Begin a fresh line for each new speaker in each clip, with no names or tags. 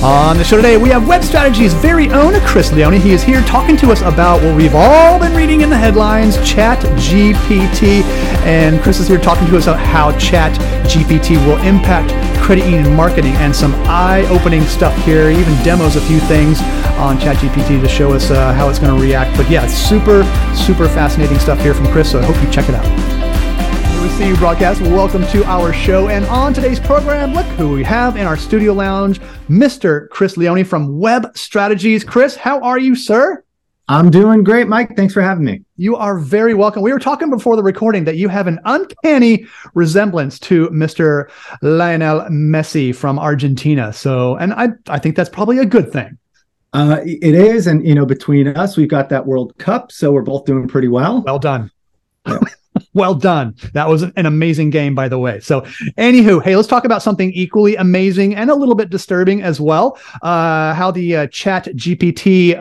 On the show today, we have Web Strategy's very own Chris Leone. He is here talking to us about what we've all been reading in the headlines, ChatGPT. And Chris is here talking to us about how ChatGPT will impact credit union marketing and some eye-opening stuff here, even demos a few things on ChatGPT to show us how it's going to react. But yeah, super fascinating stuff here from Chris, so I hope you check it out. CU Broadcast. Welcome to our show. And on today's program, look who we have in our studio lounge, Mr. Chris Leone from Web Strategies. Chris, how are you, sir?
I'm doing great, Mike. Thanks for having me.
You are very welcome. We were talking before the recording that you have an uncanny resemblance to Mr. Lionel Messi from Argentina. So, and I think that's probably a good thing.
It is. And, you know, between us, we've got that World Cup. So we're both doing pretty well.
Well done.
Yeah.
Well done. That was an amazing game, by the way. So anywho, hey, let's talk about something equally amazing and a little bit disturbing as well. How the Chat GPT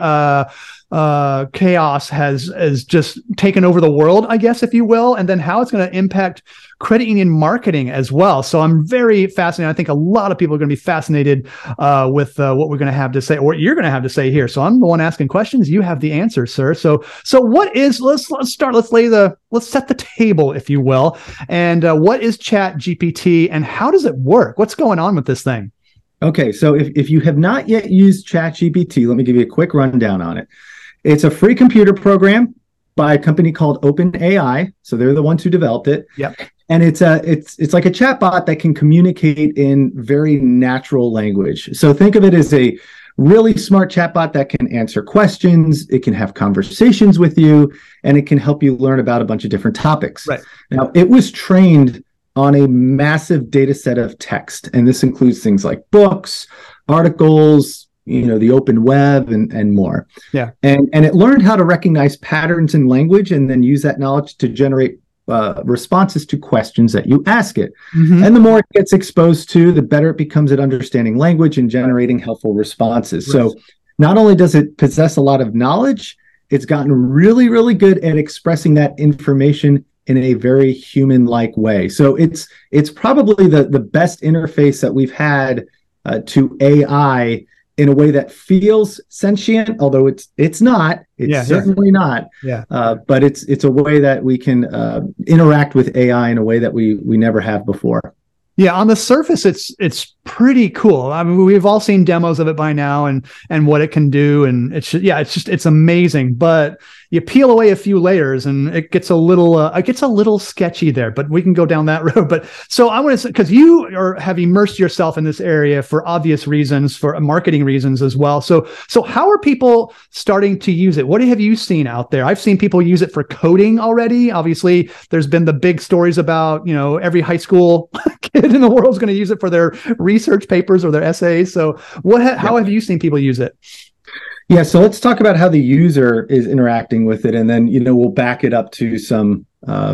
chaos has just taken over the world, I guess, if you will, and then how it's going to impact credit union marketing as well. So I'm very fascinated. I think a lot of people are going to be fascinated with what we're going to have to say, or what you're going to have to say here. So I'm the one asking questions. You have the answers, sir. So what is? Let's start. Let's set the table, if you will. And what is Chat GPT, and how does it work? What's going on with this thing?
Okay, so if you have not yet used ChatGPT, let me give you a quick rundown on it. It's a free computer program by a company called OpenAI. So they're the ones who developed it.
Yep.
And it's like a chatbot that can communicate in very natural language. So think of it as a really smart chatbot that can answer questions, it can have conversations with you, and it can help you learn about a bunch of different topics.
Right.
Now, it was trained on a massive data set of text, and this includes things like books, articles, you know, the open web and more.
Yeah.
And it learned how to recognize patterns in language and then use that knowledge to generate responses to questions that you ask it. Mm-hmm. And the more it gets exposed to, the better it becomes at understanding language and generating helpful responses. Right. So not only does it possess a lot of knowledge, it's gotten really, really good at expressing that information in a very human-like way. So it's probably the best interface that we've had to AI in a way that feels sentient, although it's not. It's certainly not.
Yeah.
But it's a way that we can interact with AI in a way that we never have before.
Yeah, on the surface, it's pretty cool. I mean, we've all seen demos of it by now, and what it can do, and it's amazing. But you peel away a few layers, and it gets a little sketchy there. But we can go down that road. But so I want to say, because you have immersed yourself in this area for obvious reasons, for marketing reasons as well. So how are people starting to use it? What have you seen out there? I've seen people use it for coding already. Obviously, there's been the big stories about, you know, every high school kid in the world is going to use it for their research papers or their essays. So how have you seen people use it?
Yeah, so let's talk about how the user is interacting with it, and then, you know, we'll back it up to some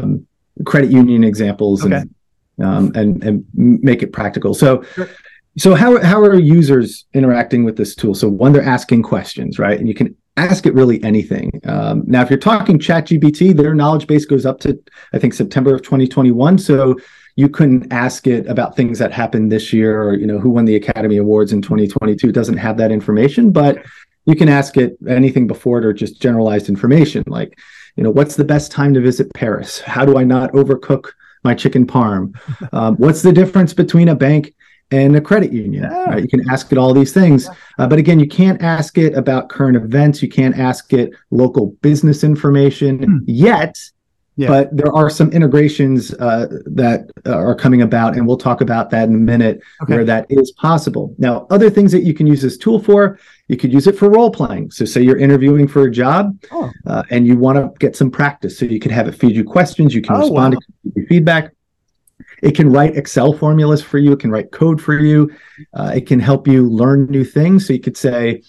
credit union examples. Okay. and make it practical. So how are users interacting with this tool? So one, they're asking questions, right? And you can ask it really anything. Now, if you're talking ChatGPT, their knowledge base goes up to, I think, September of 2021. So you couldn't ask it about things that happened this year, or, you know, who won the Academy Awards in 2022. It doesn't have that information, but you can ask it anything before it, or just generalized information like, you know, what's the best time to visit Paris? How do I not overcook my chicken parm? What's the difference between a bank and a credit union?
Yeah.
Right? You can ask it all these things. But again, you can't ask it about current events. You can't ask it local business information yet. Yeah. But there are some integrations that are coming about, and we'll talk about that in a minute, where that is possible. Now, other things that you can use this tool for, you could use it for role playing. So say you're interviewing for a job and you want to get some practice. So you can have it feed you questions. You can respond to feedback. It can write Excel formulas for you. It can write code for you. It can help you learn new things. So you could say,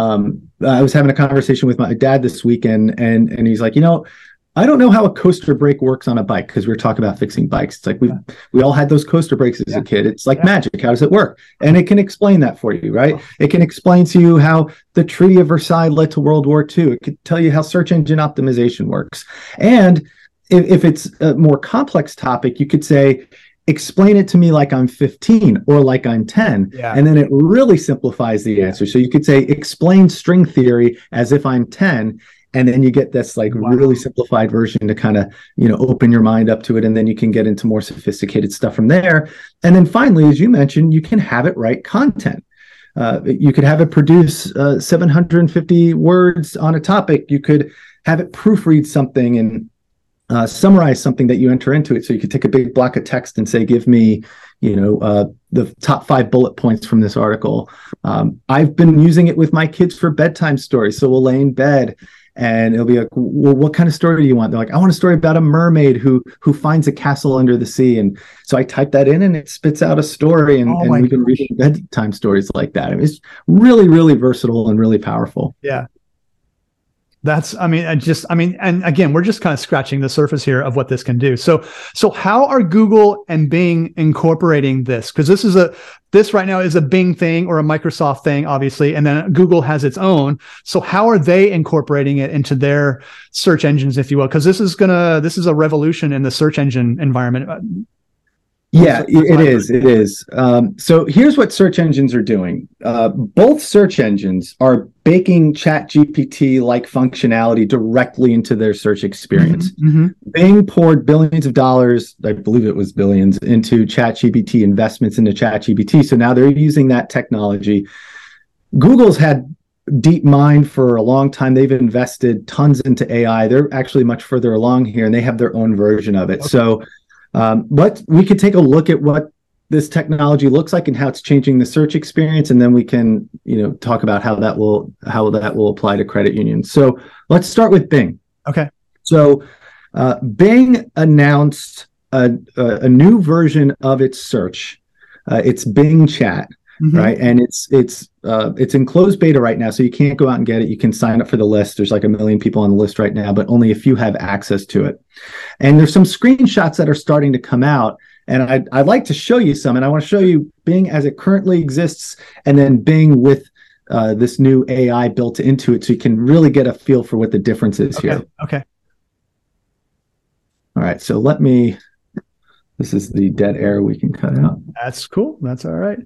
I was having a conversation with my dad this weekend, and he's like, you know, I don't know how a coaster brake works on a bike, because we were talking about fixing bikes. It's like we all had those coaster brakes as a kid. It's like magic. How does it work? And it can explain that for you, right? It can explain to you how the Treaty of Versailles led to World War II. It could tell you how search engine optimization works. And if it's a more complex topic, you could say, explain it to me like I'm 15 or like I'm 10.
Yeah.
And then it really simplifies the answer. So you could say, explain string theory as if I'm 10. And then you get this like really simplified version to kind of, open your mind up to it. And then you can get into more sophisticated stuff from there. And then finally, as you mentioned, you can have it write content. You could have it produce 750 words on a topic. You could have it proofread something and summarize something that you enter into it. So you could take a big block of text and say, give me, the top 5 bullet points from this article. I've been using it with my kids for bedtime stories. So we'll lay in bed and it'll be like, well, what kind of story do you want? They're like, I want a story about a mermaid who finds a castle under the sea. And so I type that in and it spits out a story, and we've been reading bedtime stories like that. It's really, really versatile and really powerful.
Yeah. And again, we're just kind of scratching the surface here of what this can do. So how are Google and Bing incorporating this? Because this right now is a Bing thing or a Microsoft thing, obviously, and then Google has its own. So how are they incorporating it into their search engines, if you will? Because this is a revolution in the search engine environment.
Yeah, it is. So here's what search engines are doing. Both search engines are baking ChatGPT-like functionality directly into their search experience.
Mm-hmm.
Bing poured billions of dollars, I believe it was billions, into ChatGPT, investments into ChatGPT. So now they're using that technology. Google's had DeepMind for a long time. They've invested tons into AI. They're actually much further along here, and they have their own version of it. Okay. So but we could take a look at what this technology looks like and how it's changing the search experience, and then we can, talk about how that will apply to credit unions. So let's start with Bing.
Okay. So
Bing announced a new version of its search. It's Bing Chat. Mm-hmm. Right. And it's in closed beta right now. So you can't go out and get it. You can sign up for the list. There's like 1 million people on the list right now, but only a few have access to it. And there's some screenshots that are starting to come out. And I'd like to show you some. And I want to show you Bing as it currently exists, and then Bing with this new AI built into it, so you can really get a feel for what the difference is here.
Okay.
All right. So this is the dead air we can cut out.
That's cool. That's all right.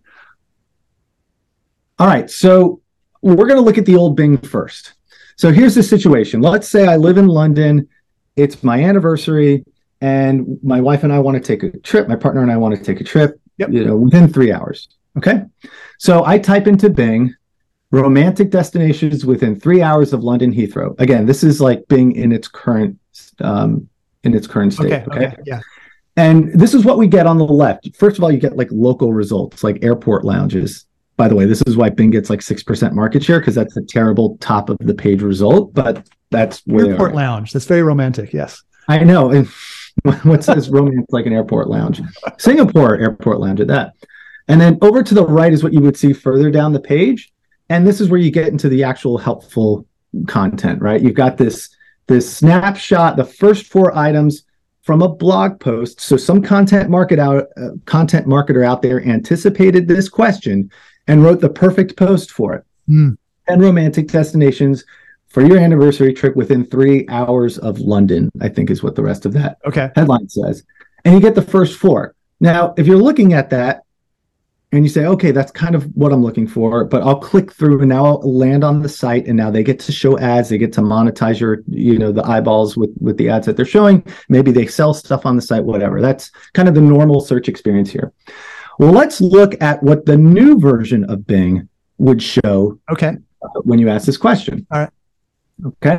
All right, so we're going to look at the old Bing first. So here's the situation. Let's say I live in London. It's my anniversary, and my wife and I want to take a trip. My partner and I want to take a trip, within 3 hours. Okay, so I type into Bing, romantic destinations within 3 hours of London Heathrow. Again, this is like Bing in its current state. Okay.
Yeah.
And this is what we get on the left. First of all, you get like local results, like airport lounges. By the way, this is why Bing gets like 6% market share, because that's a terrible top of the page result, but that's where
airport lounge. That's very romantic. Yes.
I know. What's this romance like an airport lounge? Singapore airport lounge at that. And then over to the right is what you would see further down the page. And this is where you get into the actual helpful content, right? You've got this snapshot, the first 4 items from a blog post. So some content marketer out there anticipated this question and wrote the perfect post for it. 10 romantic destinations for your anniversary trip within 3 hours of London, I think is what the rest of that headline says. And you get the first 4. Now, if you're looking at that and you say, okay, that's kind of what I'm looking for, but I'll click through and now I'll land on the site, and now they get to show ads. They get to monetize the eyeballs with the ads that they're showing. Maybe they sell stuff on the site, whatever. That's kind of the normal search experience here. Well, let's look at what the new version of Bing would show when you ask this question.
All right.
Okay.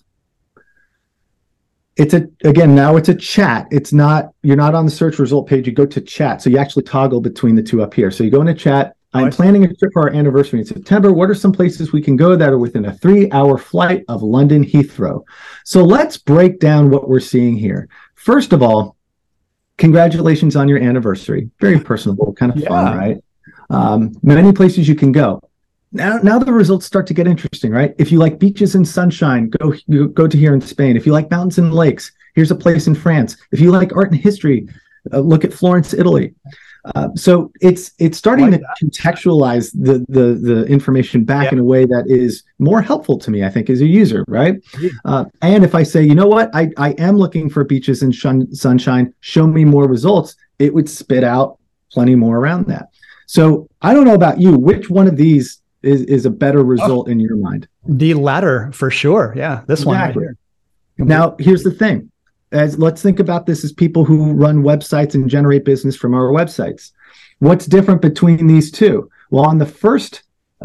Now it's a chat. You're not on the search result page. You go to chat. So you actually toggle between the two up here. So you go into chat. I'm planning a trip for our anniversary in September. What are some places we can go that are within a 3-hour flight of London Heathrow? So let's break down what we're seeing here. First of all, congratulations on your anniversary. Very personable, kind of fun, right? Many places you can go. Now the results start to get interesting, right? If you like beaches and sunshine, go to here in Spain. If you like mountains and lakes, here's a place in France. If you like art and history, look at Florence, Italy. So it's starting to contextualize the information back in a way that is more helpful to me, I think, as a user, right? And if I say, you know what, I am looking for beaches and sunshine, show me more results, it would spit out plenty more around that. So I don't know about you, which one of these is a better result in your mind?
The latter for sure. Yeah, this one right here.
Now, here's the thing. Let's think about this as people who run websites and generate business from our websites. What's different between these two? Well, on the first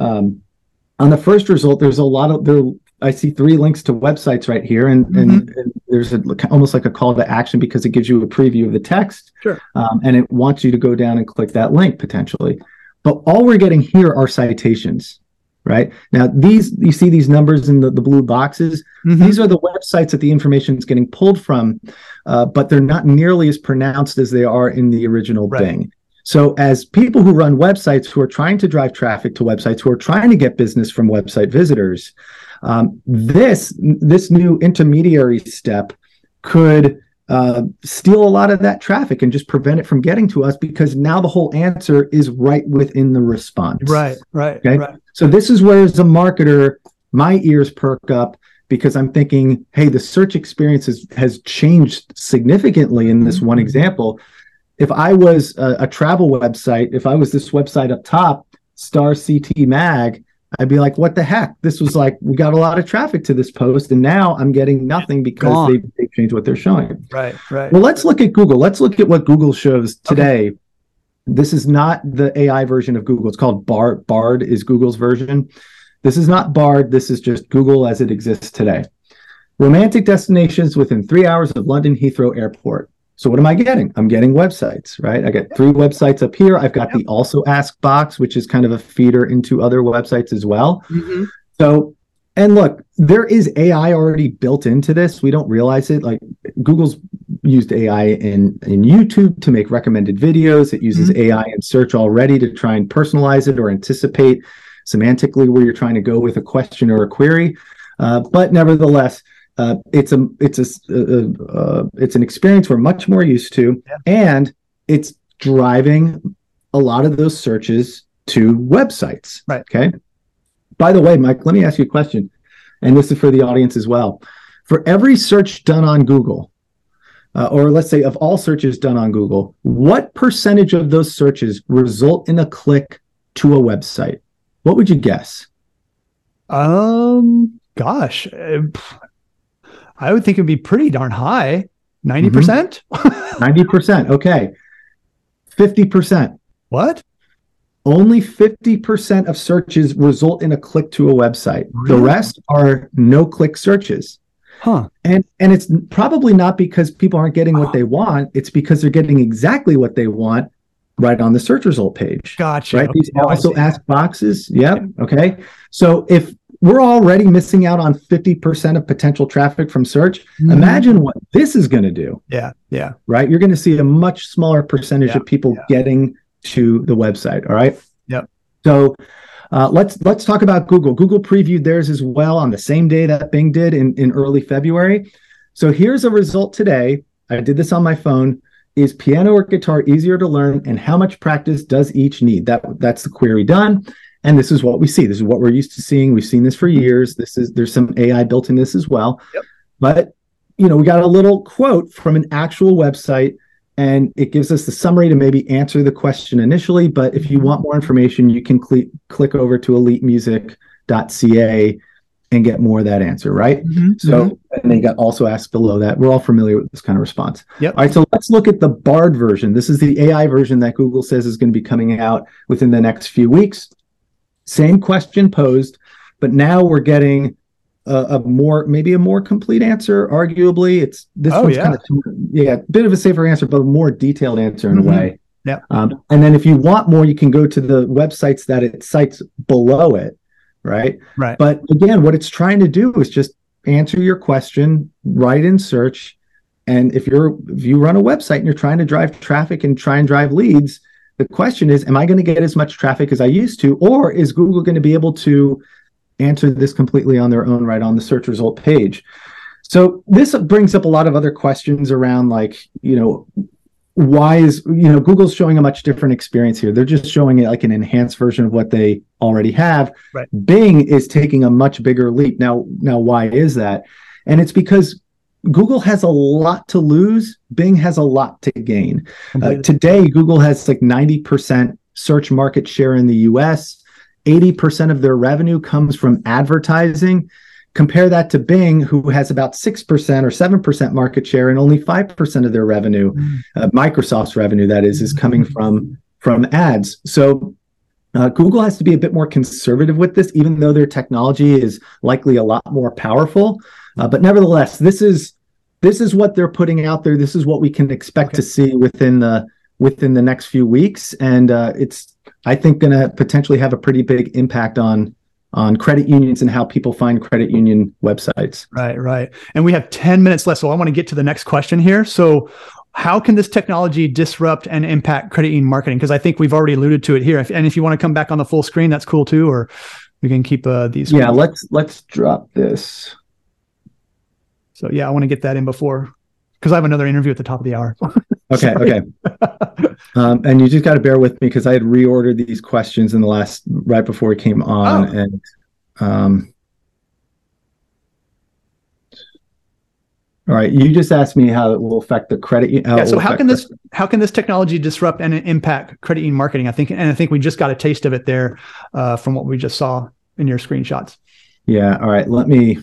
result, there's a lot of I see 3 links to websites right here, and there's almost like a call to action because it gives you a preview of the text, and it wants you to go down and click that link potentially. But all we're getting here are citations, right? Now, you see these numbers in the blue boxes. These are the websites that the information is getting pulled from, but they're not nearly as pronounced as they are in the original Bing. So as people who run websites, who are trying to drive traffic to websites, who are trying to get business from website visitors, this new intermediary step could steal a lot of that traffic and just prevent it from getting to us, because now the whole answer is right within the response.
Right. Okay?
Right. So this is where, as a marketer, my ears perk up, because I'm thinking, hey, the search experience has changed significantly in this one example. If I was a travel website, if I was this website up top, Star CT Mag, I'd be like, what the heck? This was like, we got a lot of traffic to this post, and now I'm getting nothing because they changed what they're showing.
Right.
Well, let's look at Google. Let's look at what Google shows today. Okay. This is not the AI version of Google. It's called Bard. Bard is Google's version. This is not Bard. This is just Google as it exists today. Romantic destinations within 3 hours of London Heathrow Airport. So what am I getting? I'm getting websites, right? I get 3 websites up here. I've got the Also Ask box, which is kind of a feeder into other websites as well. So, and look, there is AI already built into this. We don't realize it. Like, Google's used AI in YouTube to make recommended videos. It uses AI in search already to try and personalize it or anticipate semantically where you're trying to go with a question or a query. But nevertheless, it's an experience we're much more used to, and it's driving a lot of those searches to websites.
Right.
Okay. By the way, Mike, let me ask you a question, and this is for the audience as well. For every search done on Google, or let's say of all searches done on Google, what percentage of those searches result in a click to a website? What would you guess?
Gosh, I would think it'd be pretty darn high. 90%?
90%. Okay. 50%.
What?
Only 50% of searches result in a click to a website. Really? The rest are no-click searches.
Huh.
And it's probably not because people aren't getting what they want. It's because they're getting exactly what they want right on the search result page.
Gotcha.
Right? These Also Ask boxes. Yep. Okay. So if we're already missing out on 50% of potential traffic from search, imagine what this is going to do.
Yeah.
Right? You're going to see a much smaller percentage of people getting to the website. All right.
Yep.
So let's talk about Google. Google previewed theirs as well on the same day that Bing did in early February. So here's a result today. I did this on my phone. Is piano or guitar easier to learn, and how much practice does each need? That's the query done. And this is what we see. This is what we're used to seeing. We've seen this for years. There's some AI built in this as well.
Yep.
But we got a little quote from an actual website, and it gives us the summary to maybe answer the question initially. But if you want more information, you can click over to elitemusic.ca and get more of that answer, right? And they got Also Asked below that. We're all familiar with this kind of response.
Yep.
All right, so let's look at the Bard version. This is the AI version that Google says is going to be coming out within the next few weeks. Same question posed, but now we're getting a more complete answer. Arguably, one's kind of a bit of a safer answer, but a more detailed answer in a way.
Yeah.
And then if you want more, you can go to the websites that it cites below it. Right. But again, what it's trying to do is just answer your question right in search. And if you run a website and you're trying to drive traffic and try and drive leads, the question is, am I going to get as much traffic as I used to, or is Google going to be able to answer this completely on their own right on the search result page? So this brings up a lot of other questions around, like, why is, Google's showing a much different experience here. They're just showing it like an enhanced version of what they already have.
Right.
Bing is taking a much bigger leap. Now, why is that? And it's because Google has a lot to lose. Bing has a lot to gain.
Completely.
Today, Google has like 90% search market share in the US. 80% of their revenue comes from advertising. Compare that to Bing, who has about 6% or 7% market share, and only 5% of their revenue, Microsoft's revenue, that is coming from ads. So Google has to be a bit more conservative with this, even though their technology is likely a lot more powerful. But nevertheless, this is what they're putting out there. This is what we can expect to see within the next few weeks, and it's, I think, going to potentially have a pretty big impact on credit unions and how people find credit union websites.
Right. And we have 10 minutes left, so I want to get to the next question here. So how can this technology disrupt and impact credit union marketing? Because I think we've already alluded to it here. And if you want to come back on the full screen, that's cool too, or we can keep these.
Yeah, let's drop this.
So yeah, I want to get that in before, because I have another interview at the top of the hour.
Okay. And you just got to bear with me because I had reordered these questions right before we came on. And all right, you just asked me how it will affect the credit.
So how can this technology disrupt and impact credit union marketing? I think we just got a taste of it there from what we just saw in your screenshots.
Yeah. All right.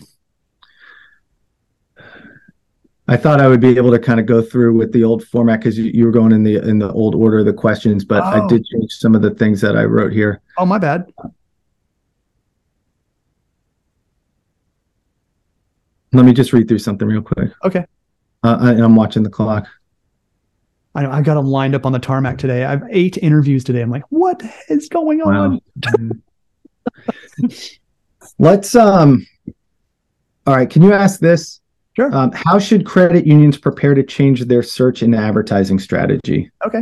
I thought I would be able to kind of go through with the old format because you were going in the old order of the questions, but I did change some of the things that I wrote here.
Oh, my bad.
Let me just read through something real quick.
Okay.
I'm watching the clock.
I know. I got them lined up on the tarmac today. I have 8 interviews today. I'm like, what is going on?
Let's, all right. Can you ask this?
Sure.
How should credit unions prepare to change their search and advertising strategy?
Okay.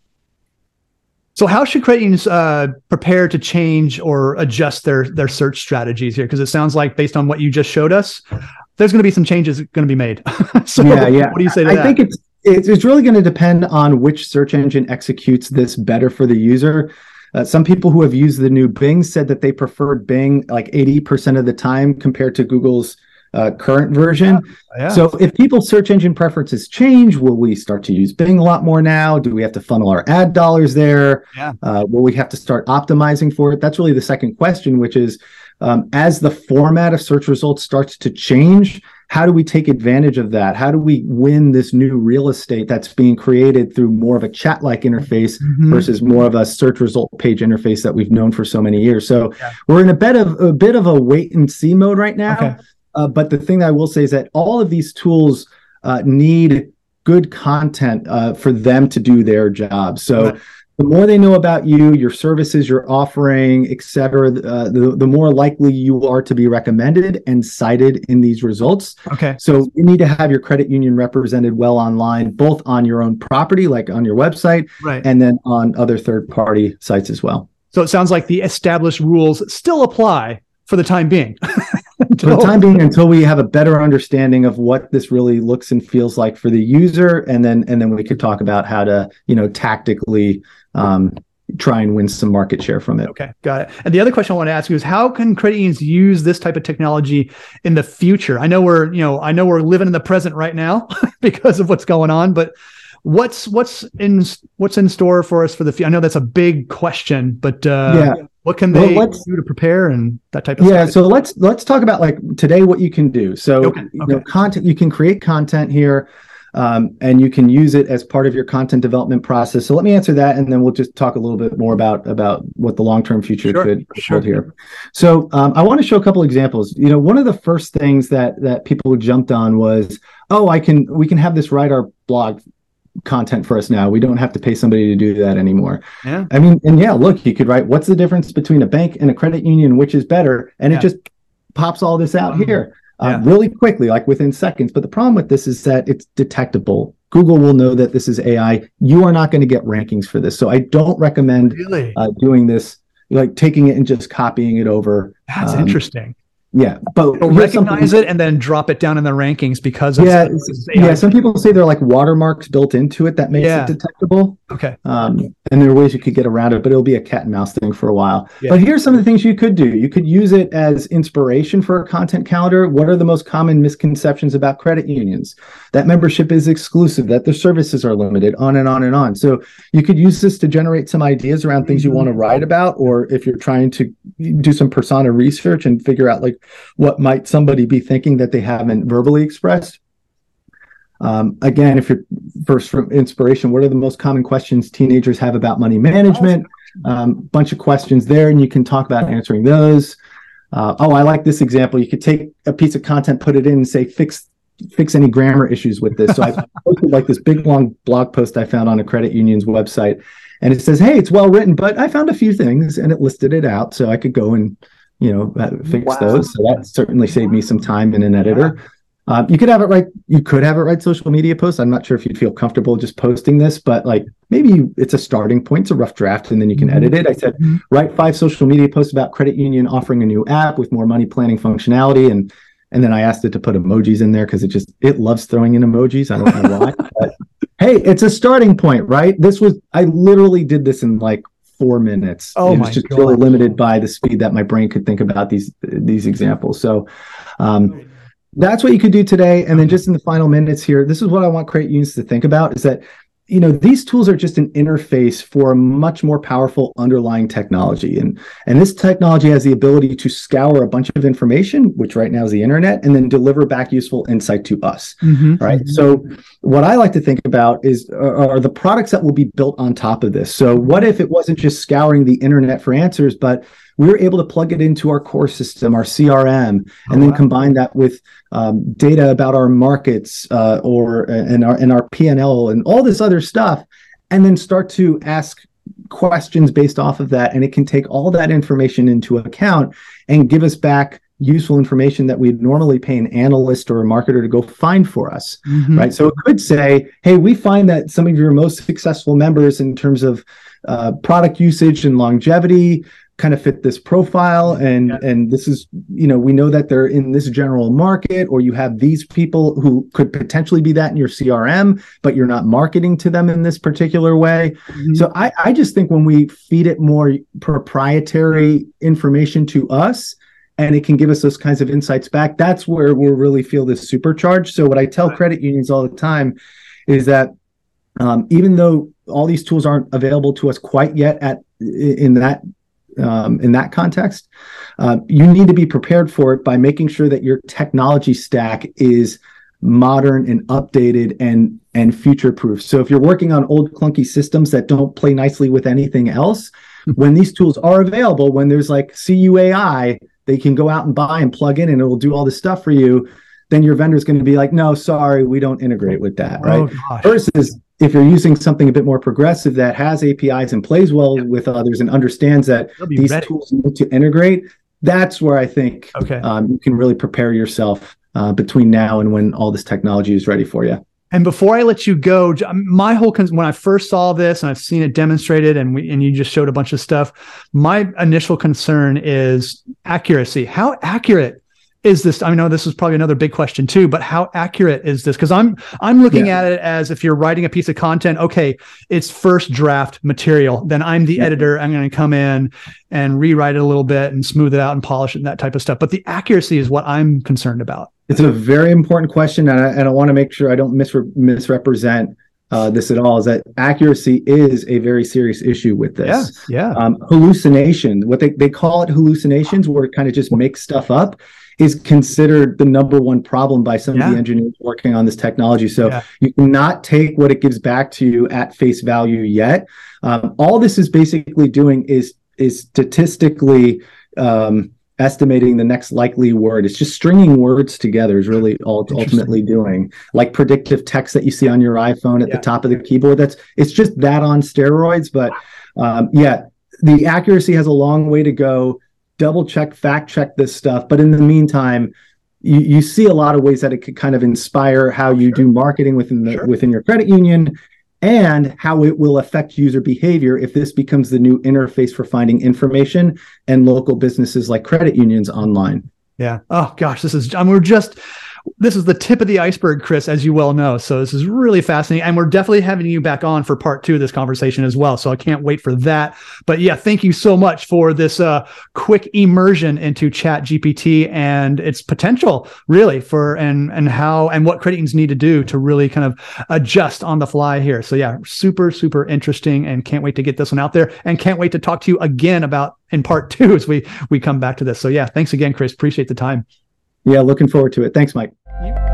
So how should credit unions prepare to change or adjust their search strategies here? Because it sounds like, based on what you just showed us, there's going to be some changes going to be made. So
yeah.
What do you say to that?
I think it's really going to depend on which search engine executes this better for the user. Some people who have used the new Bing said that they preferred Bing like 80% of the time compared to Google's current version.
Yeah.
So if people's search engine preferences change, will we start to use Bing a lot more now? Do we have to funnel our ad dollars there?
Yeah.
Will we have to start optimizing for it? That's really the second question, which is, as the format of search results starts to change, how do we take advantage of that? How do we win this new real estate that's being created through more of a chat-like interface versus more of a search result page interface that we've known for so many years? So we're in a bit of a wait and see mode right now.
Okay.
But the thing that I will say is that all of these tools need good content for them to do their job. So the more they know about you, your services you're offering, et cetera, the more likely you are to be recommended and cited in these results.
Okay.
So you need to have your credit union represented well online, both on your own property, like on your website, and then on other third-party sites as well.
So it sounds like the established rules still apply for the time being.
For the time being, until we have a better understanding of what this really looks and feels like for the user, and then we could talk about how to, tactically try and win some market share from it.
Okay, got it. And the other question I want to ask you is, how can credit unions use this type of technology in the future? I know we're living in the present right now because of what's going on, but what's in store for us for the future? I know that's a big question, but what can they do to prepare and that type of stuff?
Yeah, so let's talk about like today what you can do. So content, you can create content here, and you can use it as part of your content development process. So let me answer that, and then we'll just talk a little bit more about what the long-term future could hold here. So I want to show a couple examples. One of the first things that people jumped on was, we can have this write our blog content for us now. We don't have to pay somebody to do that anymore.
Yeah.
I mean, and look, you could write, what's the difference between a bank and a credit union, which is better? And it just pops all this out here really quickly, like within seconds. But the problem with this is that it's detectable. Google will know that this is AI. You are not going to get rankings for this. So I don't recommend doing this, like taking it and just copying it over.
That's interesting.
Yeah, but
it'll recognize it and then drop it down in the rankings because of
some people say they're like watermarks built into it that makes it detectable.
Okay.
And there are ways you could get around it, but it'll be a cat and mouse thing for a while. Yeah. But here's some of the things you could do. You could use it as inspiration for a content calendar. What are the most common misconceptions about credit unions? That membership is exclusive, that their services are limited, on and on and on. So you could use this to generate some ideas around things you want to write about, or if you're trying to do some persona research and figure out like what might somebody be thinking that they haven't verbally expressed. Again, if you're first from inspiration, what are the most common questions teenagers have about money management? Bunch of questions there, and you can talk about answering those. I like this example. You could take a piece of content, put it in, and say, fix any grammar issues with this. So I posted like this big long blog post I found on a credit union's website, and it says, hey, it's well written, but I found a few things, and it listed it out, so I could go and fix those. So that certainly saved me some time in an editor. You could have it write. You could have it write social media posts. I'm not sure if you'd feel comfortable just posting this, but like maybe it's a starting point. It's a rough draft, and then you can edit it. I said, write 5 social media posts about credit union offering a new app with more money planning functionality, and then I asked it to put emojis in there because it loves throwing in emojis. I don't know why, but hey, it's a starting point, right? I literally did this in like 4 minutes.
Oh,
it was just really limited by the speed that my brain could think about these examples. So that's what you could do today. And then just in the final minutes here, this is what I want credit unions to think about, is that these tools are just an interface for a much more powerful underlying technology. And this technology has the ability to scour a bunch of information, which right now is the internet, and then deliver back useful insight to us. Right. So what I like to think about are the products that will be built on top of this. So what if it wasn't just scouring the internet for answers, but we were able to plug it into our core system, our CRM, and then combine that with data about our markets and our P&L and all this other stuff, and then start to ask questions based off of that. And it can take all that information into account and give us back useful information that we'd normally pay an analyst or a marketer to go find for us, right? So it could say, hey, we find that some of your most successful members in terms of product usage and longevity kind of fit this profile, and this is, we know that they're in this general market, or you have these people who could potentially be that in your CRM, but you're not marketing to them in this particular way. So I just think when we feed it more proprietary information to us, and it can give us those kinds of insights back, that's where we'll really feel this supercharged. So what I tell credit unions all the time is that even though all these tools aren't available to us quite yet in that context, you need to be prepared for it by making sure that your technology stack is modern and updated and future-proof. So if you're working on old clunky systems that don't play nicely with anything else, when these tools are available, when there's like CUAI, they can go out and buy and plug in and it will do all this stuff for you, then your vendor is going to be like, no, sorry, we don't integrate with that, right? Versus if you're using something a bit more progressive that has APIs and plays well with others and understands that these tools need to integrate, that's where I think you can really prepare yourself between now and when all this technology is ready for you.
And before I let you go, my whole when I first saw this and I've seen it demonstrated, and you just showed a bunch of stuff, my initial concern is accuracy. How accurate is this? I know this is probably another big question too, but how accurate is this? Because I'm looking at it as if you're writing a piece of content, okay, it's first draft material. Then I'm the editor. I'm going to come in and rewrite it a little bit and smooth it out and polish it and that type of stuff. But the accuracy is what I'm concerned about.
It's a very important question, and I want to make sure I don't misrepresent this at all, is that accuracy is a very serious issue with this. Hallucination, what they call it hallucinations, where it kind of just makes stuff up, is considered the number one problem by some of the engineers working on this technology. So you cannot take what it gives back to you at face value yet. All this is basically doing is statistically estimating the next likely word. It's just stringing words together is really all it's ultimately doing. Like predictive text that you see on your iPhone at the top of the keyboard. It's just that on steroids. But the accuracy has a long way to go. Double check, fact check this stuff. But in the meantime, you see a lot of ways that it could kind of inspire how you do marketing within your credit union, and how it will affect user behavior if this becomes the new interface for finding information and local businesses like credit unions online.
Yeah. Oh gosh, this is the tip of the iceberg, Chris, as you well know. So this is really fascinating. And we're definitely having you back on for part 2 of this conversation as well. So I can't wait for that. But yeah, thank you so much for this quick immersion into ChatGPT and its potential really and how and what credit unions need to do to really kind of adjust on the fly here. So yeah, super, super interesting, and can't wait to get this one out there, and can't wait to talk to you again about in part 2 as we come back to this. So yeah, thanks again, Chris. Appreciate the time.
Yeah, looking forward to it. Thanks, Mike.